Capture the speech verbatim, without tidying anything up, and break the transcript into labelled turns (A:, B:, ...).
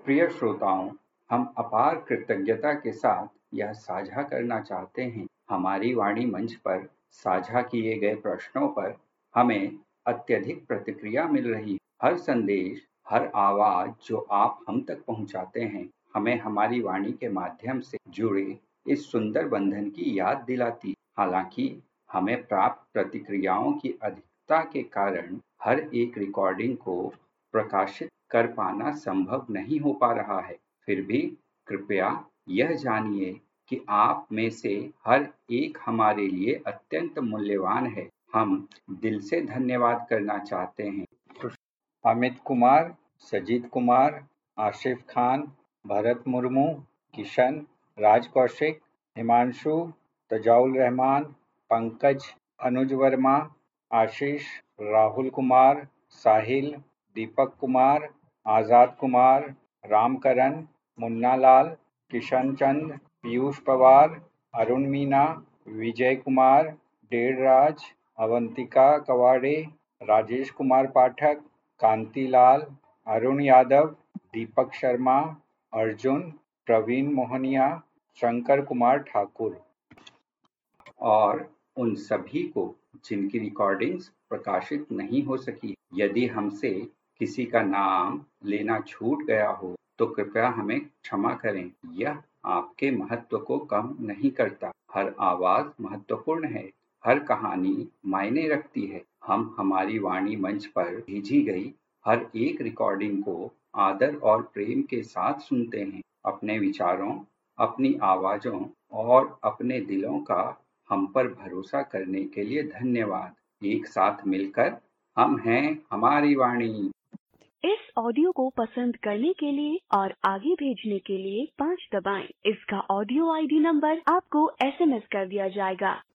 A: प्रिय श्रोताओं, हम अपार कृतज्ञता के साथ यह साझा करना चाहते हैं, हमारी वाणी मंच पर साझा किए गए प्रश्नों पर हमें अत्यधिक प्रतिक्रिया मिल रही है। हर संदेश, हर आवाज जो आप हम तक पहुंचाते हैं, हमें हमारी वाणी के माध्यम से जुड़े इस सुंदर बंधन की याद दिलाती। हालांकि हमें प्राप्त प्रतिक्रियाओं की अधिकता के कारण हर एक रिकॉर्डिंग को प्रकाशित कर पाना संभव नहीं हो पा रहा है। फिर भी कृपया यह जानिए कि आप में से हर एक हमारे लिए अत्यंत मूल्यवान है। हम दिल से धन्यवाद करना चाहते हैं अमित कुमार, सजीत कुमार, आशिफ खान, भरत मुर्मू, किशन, राज कौशिक, हिमांशु, तजाउल रहमान, पंकज, अनुज वर्मा, आशीष, राहुल कुमार, साहिल, दीपक कुमार, आजाद कुमार, रामकरण, मुन्ना लाल, किशन चंद, पीयूष पवार, अरुण मीना, विजय कुमार, डेढ़राज, अवंतिका कवाड़े, राजेश कुमार पाठक, कांतिलाल, अरुण यादव, दीपक शर्मा, अर्जुन, प्रवीण मोहनिया, शंकर कुमार ठाकुर और उन सभी को जिनकी रिकॉर्डिंग्स प्रकाशित नहीं हो सकी। यदि हमसे किसी का नाम लेना छूट गया हो तो कृपया हमें क्षमा करें। यह आपके महत्व को कम नहीं करता। हर आवाज महत्वपूर्ण है, हर कहानी मायने रखती है। हम हमारी वाणी मंच पर भेजी गई हर एक रिकॉर्डिंग को आदर और प्रेम के साथ सुनते हैं। अपने विचारों, अपनी आवाजों और अपने दिलों का हम पर भरोसा करने के लिए धन्यवाद। एक साथ मिलकर हम हैं हमारी वाणी।
B: इस ऑडियो को पसंद करने के लिए और आगे भेजने के लिए पाँच दबाएं। इसका ऑडियो आईडी नंबर आपको एसएमएस कर दिया जाएगा।